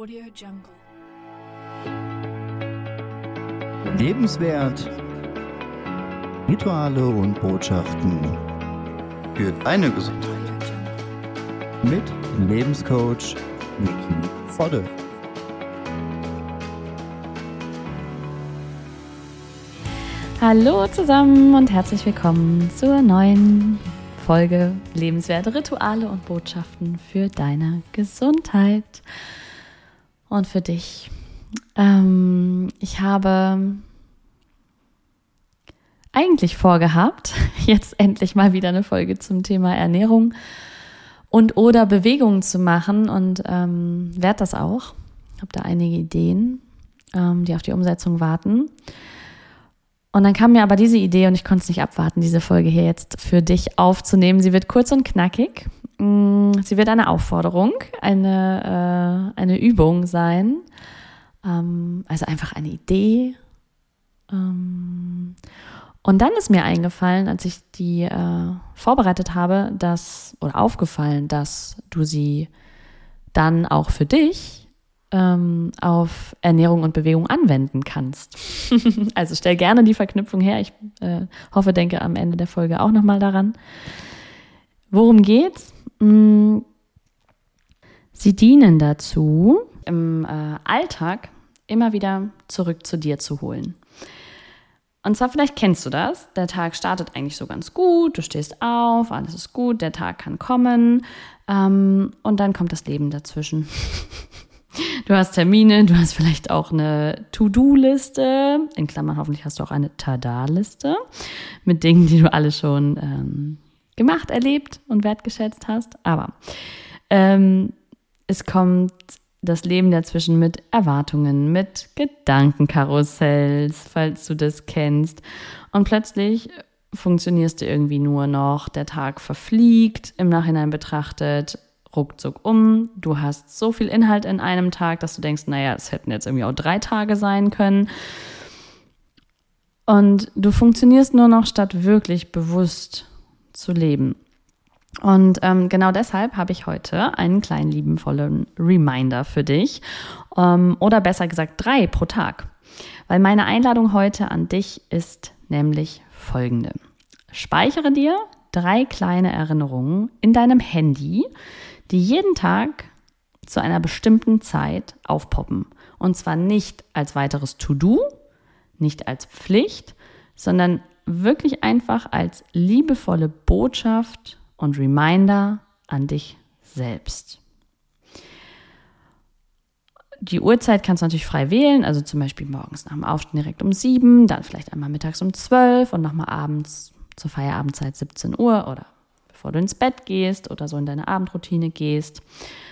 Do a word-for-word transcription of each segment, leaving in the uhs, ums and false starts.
Audio Jungle. Lebenswert, Rituale und Botschaften für deine Gesundheit mit Lebenscoach Niki Vodde. Hallo zusammen und herzlich willkommen zur neuen Folge Lebenswerte, Rituale und Botschaften für deine Gesundheit und für dich. Ähm, ich habe eigentlich vorgehabt, jetzt endlich mal wieder eine Folge zum Thema Ernährung und oder Bewegung zu machen und ähm, werde das auch. Ich habe da einige Ideen, ähm, die auf die Umsetzung warten. Und dann kam mir aber diese Idee und ich konnte es nicht abwarten, diese Folge hier jetzt für dich aufzunehmen. Sie wird kurz und knackig. Sie wird eine Aufforderung, eine, äh, eine Übung sein. Ähm, also einfach eine Idee. Ähm, und dann ist mir eingefallen, als ich die äh, vorbereitet habe, dass, oder aufgefallen, dass du sie dann auch für dich ähm, auf Ernährung und Bewegung anwenden kannst. Also stell gerne die Verknüpfung her. Ich äh, hoffe, denke am Ende der Folge auch nochmal daran. Worum geht's? Hm, sie dienen dazu, im äh, Alltag immer wieder zurück zu dir zu holen. Und zwar, vielleicht kennst du das, der Tag startet eigentlich so ganz gut, du stehst auf, alles ist gut, der Tag kann kommen ähm, und dann kommt das Leben dazwischen. Du hast Termine, du hast vielleicht auch eine To-Do-Liste, in Klammern hoffentlich hast du auch eine Tada-Liste mit Dingen, die du alle schon ähm, gemacht, erlebt und wertgeschätzt hast. Aber ähm, es kommt das Leben dazwischen mit Erwartungen, mit Gedankenkarussells, falls du das kennst. Und plötzlich funktionierst du irgendwie nur noch, der Tag verfliegt, im Nachhinein betrachtet, ruckzuck um. Du hast so viel Inhalt in einem Tag, dass du denkst, naja, es hätten jetzt irgendwie auch drei Tage sein können. Und du funktionierst nur noch, statt wirklich bewusst zu leben. Und ähm, genau deshalb habe ich heute einen kleinen liebenvollen Reminder für dich. Ähm, oder besser gesagt drei pro Tag. Weil meine Einladung heute an dich ist nämlich folgende. Speichere dir drei kleine Erinnerungen in deinem Handy, die jeden Tag zu einer bestimmten Zeit aufpoppen. Und zwar nicht als weiteres To-Do, nicht als Pflicht, sondern wirklich einfach als liebevolle Botschaft und Reminder an dich selbst. Die Uhrzeit kannst du natürlich frei wählen, also zum Beispiel morgens nach dem Aufstehen direkt um sieben, dann vielleicht einmal mittags um zwölf und nochmal abends zur Feierabendzeit siebzehn Uhr oder bevor du ins Bett gehst oder so in deine Abendroutine gehst.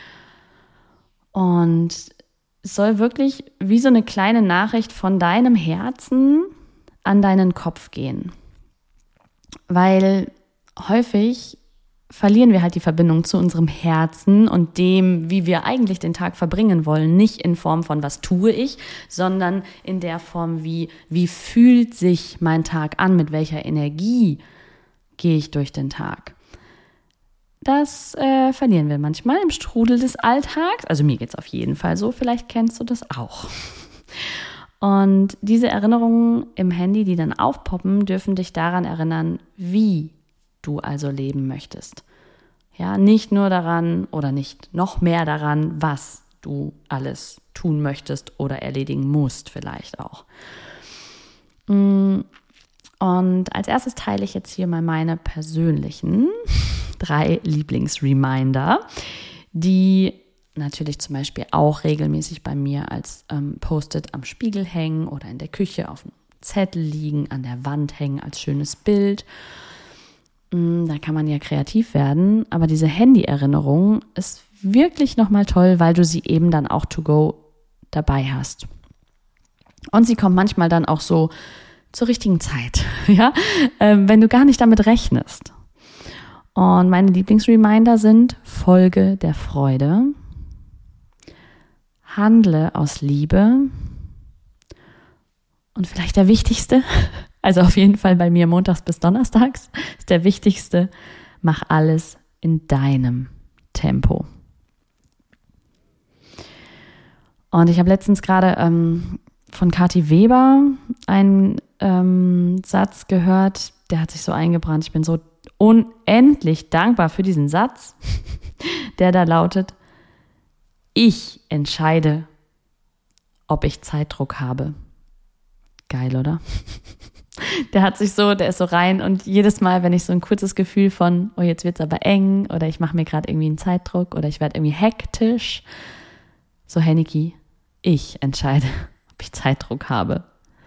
Und es soll wirklich wie so eine kleine Nachricht von deinem Herzen an deinen Kopf gehen. Weil häufig verlieren wir halt die Verbindung zu unserem Herzen und dem, wie wir eigentlich den Tag verbringen wollen. Nicht in Form von, was tue ich, sondern in der Form, wie, wie fühlt sich mein Tag an, mit welcher Energie gehe ich durch den Tag. Das äh, verlieren wir manchmal im Strudel des Alltags. Also mir geht es auf jeden Fall so, vielleicht kennst du das auch. Und diese Erinnerungen im Handy, die dann aufpoppen, dürfen dich daran erinnern, wie du also leben möchtest. Ja, nicht nur daran oder nicht noch mehr daran, was du alles tun möchtest oder erledigen musst vielleicht auch. Und als erstes teile ich jetzt hier mal meine persönlichen drei Lieblingsreminder, die natürlich zum Beispiel auch regelmäßig bei mir als ähm, Post-it am Spiegel hängen oder in der Küche auf dem Zettel liegen, an der Wand hängen als schönes Bild. Da kann man ja kreativ werden, aber diese Handy-Erinnerung ist wirklich nochmal toll, weil du sie eben dann auch to go dabei hast. Und sie kommt manchmal dann auch so zur richtigen Zeit, ja, ähm, wenn du gar nicht damit rechnest. Und meine Lieblingsreminder sind: Folge der Freude, handle aus Liebe und vielleicht der wichtigste, also auf jeden Fall bei mir montags bis donnerstags, ist der wichtigste: Mach alles in deinem Tempo. Und ich habe letztens gerade ähm, von Kathi Weber einen ähm, Satz gehört, der hat sich so eingebrannt. Ich bin so unendlich dankbar für diesen Satz, der da lautet: Ich entscheide, ob ich Zeitdruck habe. Geil, oder? Der hat sich so, der ist so rein und jedes Mal, wenn ich so ein kurzes Gefühl von, oh, jetzt wird's aber eng oder ich mache mir gerade irgendwie einen Zeitdruck oder ich werde irgendwie hektisch, so, hey Niki, ich entscheide, ob ich Zeitdruck habe.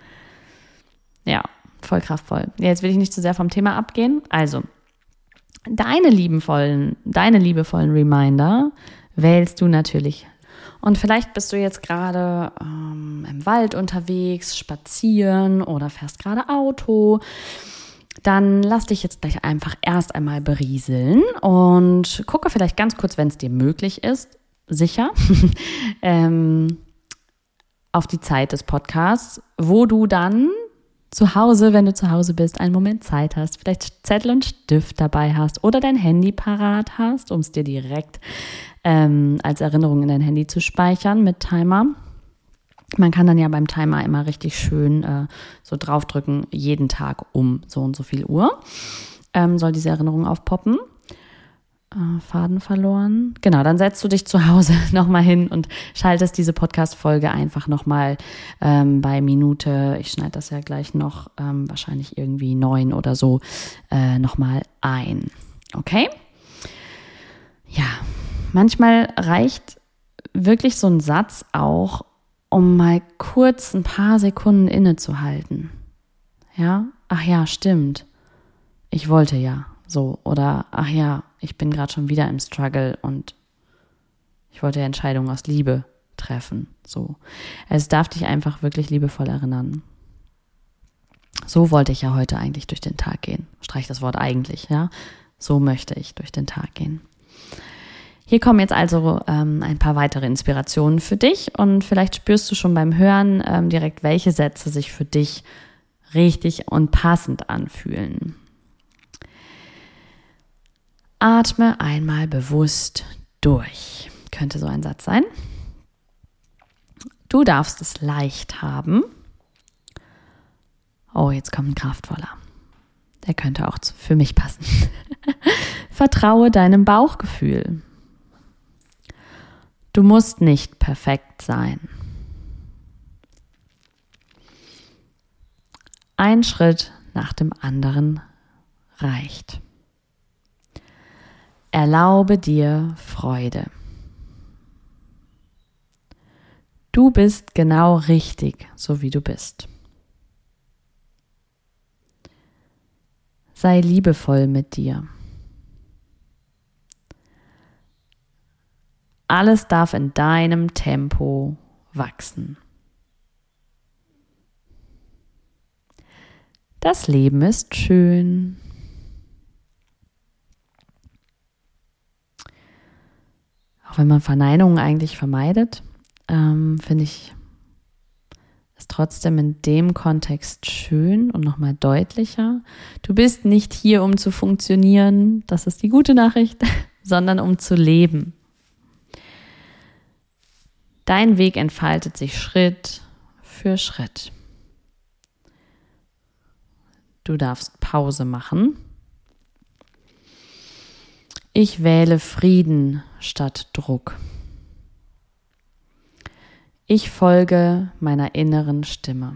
Ja, voll kraftvoll. Ja, jetzt will ich nicht zu sehr vom Thema abgehen. Also, deine liebevollen, deine liebevollen Reminder wählst du natürlich. Und vielleicht bist du jetzt gerade ähm, im Wald unterwegs, spazieren oder fährst gerade Auto. Dann lass dich jetzt gleich einfach erst einmal berieseln und gucke vielleicht ganz kurz, wenn es dir möglich ist, sicher, ähm, auf die Zeit des Podcasts, wo du dann zu Hause, wenn du zu Hause bist, einen Moment Zeit hast, vielleicht Zettel und Stift dabei hast oder dein Handy parat hast, um es dir direkt ähm, als Erinnerung in dein Handy zu speichern mit Timer. Man kann dann ja beim Timer immer richtig schön äh, so draufdrücken, jeden Tag um so und so viel Uhr ähm, soll diese Erinnerung aufpoppen. Äh, Faden verloren. Genau, dann setzt du dich zu Hause nochmal hin und schaltest diese Podcast-Folge einfach nochmal ähm, bei Minute, ich schneide das ja gleich noch, ähm, wahrscheinlich irgendwie neun oder so, äh, nochmal ein. Okay? Ja, manchmal reicht wirklich so ein Satz auch, um mal kurz ein paar Sekunden innezuhalten. Ja, ach ja, stimmt. Ich wollte ja so. Oder ach ja, ich bin gerade schon wieder im Struggle und ich wollte Entscheidungen aus Liebe treffen. So. Es darf dich einfach wirklich liebevoll erinnern. So wollte ich ja heute eigentlich durch den Tag gehen. Streich das Wort eigentlich, ja. So möchte ich durch den Tag gehen. Hier kommen jetzt also ähm, ein paar weitere Inspirationen für dich und vielleicht spürst du schon beim Hören ähm, direkt, welche Sätze sich für dich richtig und passend anfühlen. Atme einmal bewusst durch. Könnte so ein Satz sein. Du darfst es leicht haben. Oh, jetzt kommt ein kraftvoller. Der könnte auch für mich passen. Vertraue deinem Bauchgefühl. Du musst nicht perfekt sein. Ein Schritt nach dem anderen reicht. Erlaube dir Freude. Du bist genau richtig, so wie du bist. Sei liebevoll mit dir. Alles darf in deinem Tempo wachsen. Das Leben ist schön. Auch wenn man Verneinungen eigentlich vermeidet, ähm, finde ich es trotzdem in dem Kontext schön und nochmal deutlicher. Du bist nicht hier, um zu funktionieren, das ist die gute Nachricht, sondern um zu leben. Dein Weg entfaltet sich Schritt für Schritt. Du darfst Pause machen. Ich wähle Frieden statt Druck. Ich folge meiner inneren Stimme.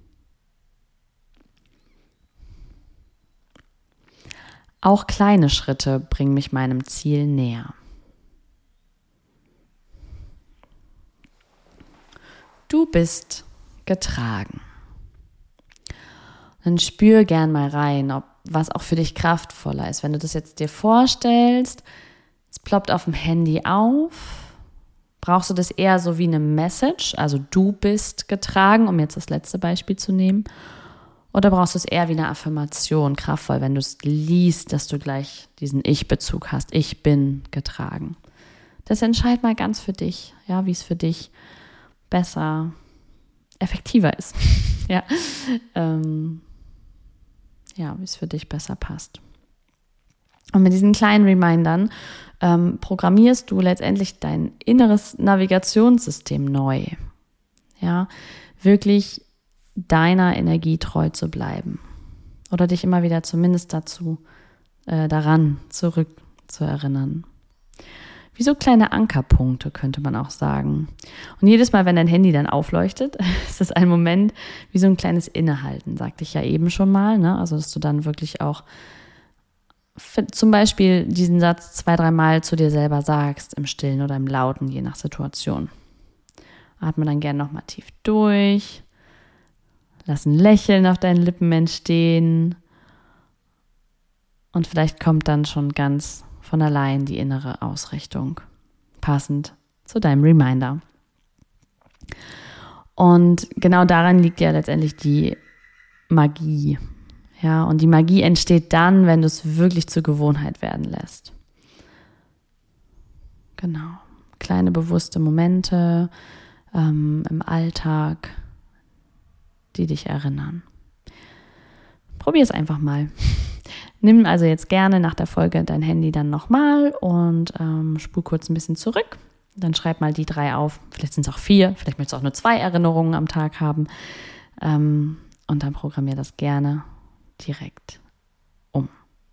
Auch kleine Schritte bringen mich meinem Ziel näher. Du bist getragen. Dann spür gern mal rein, ob was auch für dich kraftvoller ist. Wenn du das jetzt dir vorstellst, es ploppt auf dem Handy auf, brauchst du das eher so wie eine Message, also du bist getragen, um jetzt das letzte Beispiel zu nehmen, oder brauchst du es eher wie eine Affirmation, kraftvoll, wenn du es liest, dass du gleich diesen Ich-Bezug hast, ich bin getragen. Das entscheid mal ganz für dich, ja, wie es für dich besser, effektiver ist. ja, ähm, ja, wie es für dich besser passt. Und mit diesen kleinen Remindern ähm, programmierst du letztendlich dein inneres Navigationssystem neu. Ja, wirklich deiner Energie treu zu bleiben. Oder dich immer wieder zumindest dazu, äh, daran zurück zu erinnern. Wie so kleine Ankerpunkte, könnte man auch sagen. Und jedes Mal, wenn dein Handy dann aufleuchtet, ist das ein Moment wie so ein kleines Innehalten, sagte ich ja eben schon mal, ne? Also, dass du dann wirklich auch für, zum Beispiel diesen Satz zwei, dreimal zu dir selber sagst, im Stillen oder im Lauten, je nach Situation. Atme dann gerne nochmal tief durch, lass ein Lächeln auf deinen Lippen entstehen und vielleicht kommt dann schon ganz von allein die innere Ausrichtung, passend zu deinem Reminder. Und genau daran liegt ja letztendlich die Magie. Ja, und die Magie entsteht dann, wenn du es wirklich zur Gewohnheit werden lässt. Genau. Kleine bewusste Momente ähm, im Alltag, die dich erinnern. Probier es einfach mal. Nimm also jetzt gerne nach der Folge dein Handy dann nochmal und ähm, spul kurz ein bisschen zurück. Dann schreib mal die drei auf. Vielleicht sind es auch vier, vielleicht möchtest du auch nur zwei Erinnerungen am Tag haben. Ähm, und dann programmier das gerne direkt um.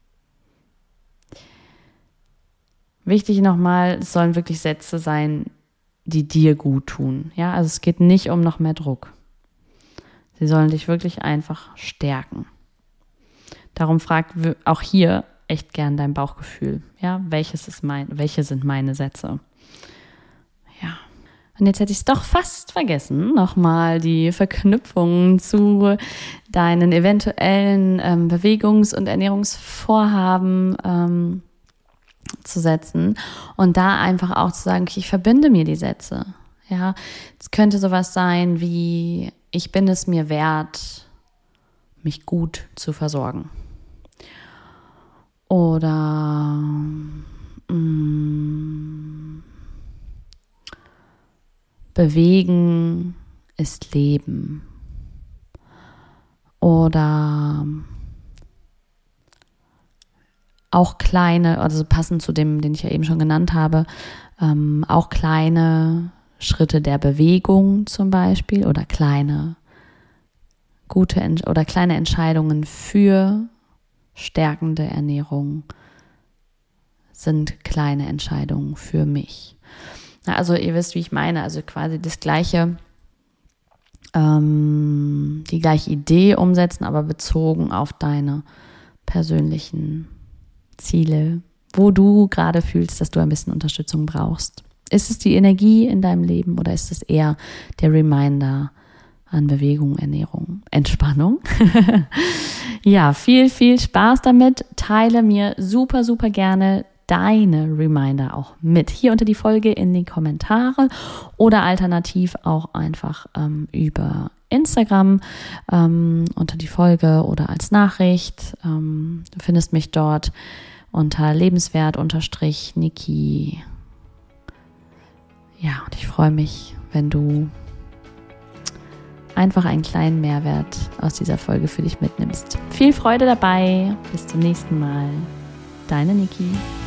Wichtig nochmal, es sollen wirklich Sätze sein, die dir gut tun. Ja, also es geht nicht um noch mehr Druck. Sie sollen dich wirklich einfach stärken. Darum frag auch hier echt gern dein Bauchgefühl. Ja, welches ist mein, welche sind meine Sätze? Ja. Und jetzt hätte ich es doch fast vergessen, nochmal die Verknüpfung zu deinen eventuellen ähm, Bewegungs- und Ernährungsvorhaben ähm, zu setzen und da einfach auch zu sagen, okay, ich verbinde mir die Sätze. Ja, es könnte sowas sein wie, ich bin es mir wert, mich gut zu versorgen. Oder mh, bewegen ist Leben. Oder auch kleine, also passend zu dem, den ich ja eben schon genannt habe, ähm, auch kleine Schritte der Bewegung zum Beispiel oder kleine gute oder kleine Entscheidungen für stärkende Ernährung sind kleine Entscheidungen für mich. Also ihr wisst, wie ich meine, also quasi das gleiche, ähm, die gleiche Idee umsetzen, aber bezogen auf deine persönlichen Ziele, wo du gerade fühlst, dass du ein bisschen Unterstützung brauchst. Ist es die Energie in deinem Leben oder ist es eher der Reminder an Bewegung, Ernährung, Entspannung? Ja, viel, viel Spaß damit. Teile mir super, super gerne deine Reminder auch mit. Hier unter die Folge in die Kommentare oder alternativ auch einfach ähm, über Instagram ähm, unter die Folge oder als Nachricht. Ähm, du findest mich dort unter lebenswert-niki. Ja, und ich freue mich, wenn du einfach einen kleinen Mehrwert aus dieser Folge für dich mitnimmst. Viel Freude dabei. Bis zum nächsten Mal. Deine Niki.